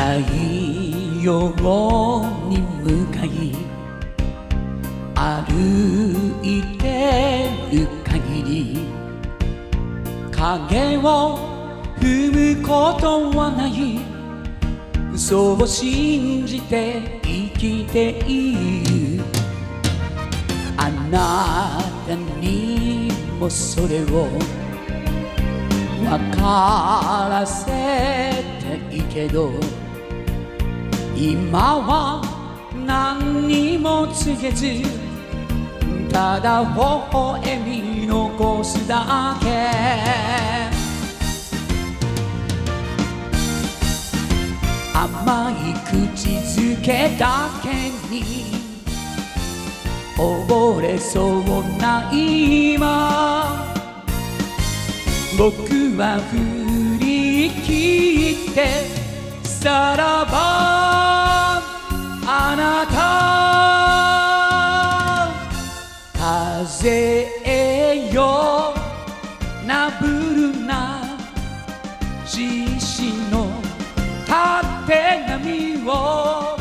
太陽に向かい歩いてる限り影を踏むことはない、そう信じて生きている。あなたにもそれを分からせたいけど、今は何にも告げず、ただ微笑み残すだけ。甘い口づけだけに溺れそうな今、僕は振り切ってさらばあなた、風よなぶるな獅子のたてがみを、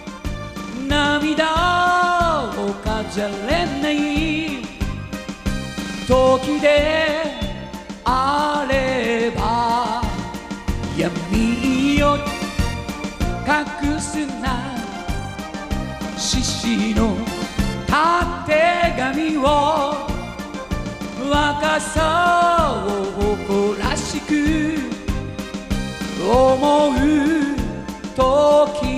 涙を飾れない時であれば、闇を隠すな獅子のたてがみを、若さを誇らしく思う時